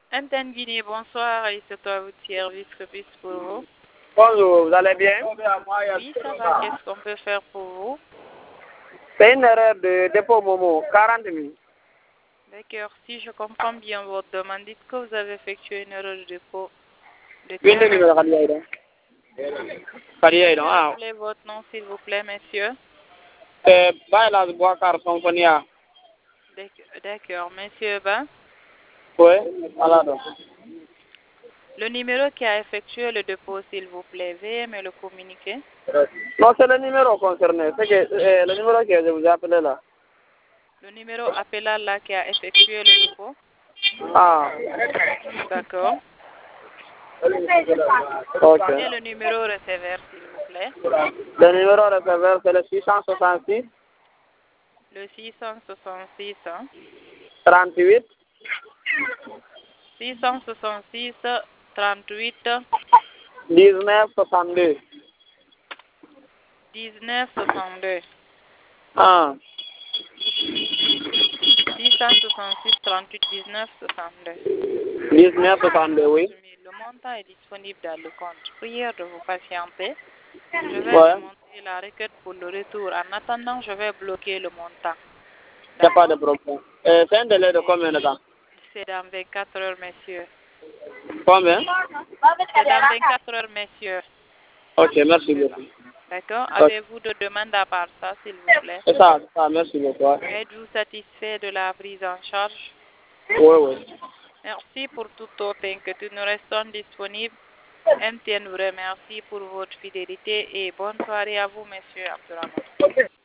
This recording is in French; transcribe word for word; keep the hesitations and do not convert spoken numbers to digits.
M T N Guinée, bonsoir. Et c'est toi votre service repuisse pour vous. Bonjour, vous allez bien? Oui, ça va. Qu'est-ce qu'on peut faire pour vous? C'est une erreur de dépôt Momo, quarante mille. D'accord. Si je comprends bien votre demande, dites que vous avez effectué une erreur de dépôt de Oui, le numéro quarante mille. Kadiaïdon. Ah, Rappelez votre nom, s'il vous plaît, monsieur. c'est Bailas Boakar Sonfonia. D'accord. Monsieur Ba, Oui, voilà donc. le numéro qui a effectué le dépôt, s'il vous plaît, veuillez me le communiquer. Non, c'est le numéro concerné. C'est que euh, le numéro que je vous ai appelé là. Le numéro appelant là qui a effectué le dépôt. Ah, D'accord. ok. Et le numéro receveur, s'il vous plaît. Le numéro receveur, c'est le six cent soixante-six, Le six cent soixante-six, hein? trente-huit, six cent soixante-six, trente-huit, dix-neuf, soixante-deux. dix-neuf, soixante-deux. Ah, six cent soixante-six, trente-huit, dix-neuf, soixante-deux. dix-neuf, soixante-deux, oui. Le montant est disponible dans le compte. Prière de vous patienter. Je vais Ouais. remonter la requête pour le retour. En attendant, je vais bloquer le montant. Il n'y a pas de problème. Euh, c'est un délai de combien de temps? C'est dans vingt-quatre heures, messieurs. Combien? C'est dans vingt-quatre heures, messieurs. Ok, merci beaucoup. D'accord. Ok. Avez-vous de demandes à part ça, s'il vous plaît? C'est ça, c'est ça, merci beaucoup. Ouais. Êtes-vous satisfait de la prise en charge? Oui, oui. Merci pour toute autre inquiétude. Nous restons disponibles. M T N vous remercie pour votre fidélité et bonne soirée à vous, monsieur Abdurrahman.